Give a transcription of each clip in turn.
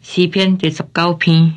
诗篇第19篇。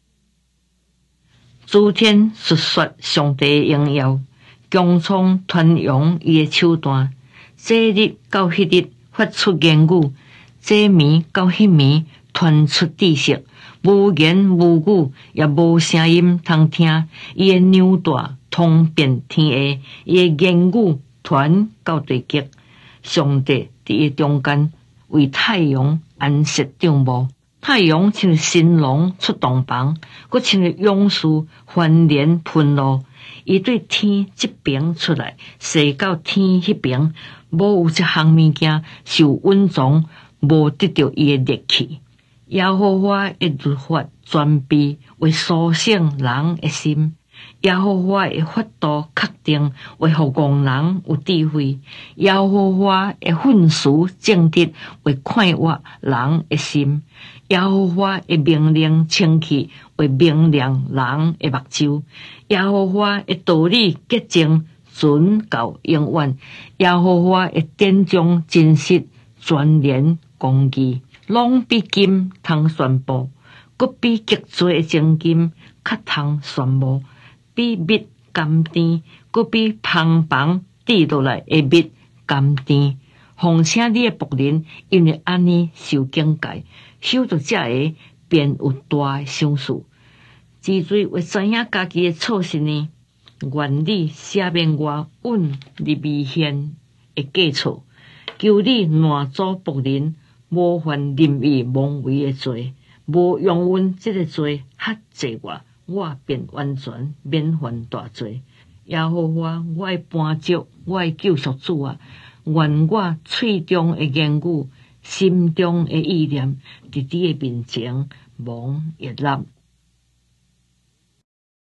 诸天述说上帝的荣耀，穹苍传扬伊的手段。这日到迄日发出言语，这暝到迄暝传出知识。无言无语，也无声音通听。伊的牛大通遍天下，伊的言语传到地极。上帝伫伊中间，为太阳安设帐幕。太阳像神龙出洞房，佮像勇士翻脸喷露。伊对天这边出来，射到天迄边，无有一项物件受温存，无得到伊的力气。耶和华的律法全备，为苏醒人的心。耶和华的法度确定，为互戆人有智慧。耶和华的训词正直，为看活人的心。耶和华的命令清气，为明亮人的目睭。耶和华的道理洁净，存到永远。耶和华的典章真实，全然公义，拢比金通宣布，佮比极多的精金较通宣布。比蜜甘甜，佮比芳芳滴落来的蜜甘甜。奉请你的仆人，因为安尼受警戒，守着这个便有大的赏赐。之罪为知影家己的错失呢，愿你赦免我稳入危险的过错，求你难阻仆人，无犯任意妄为的罪，无用阮这个罪吓济我便完全免犯大罪。耶和华，我的帮助，我的救赎主啊！愿我喙中的言语，心中的意念，伫你的面前蒙悦纳。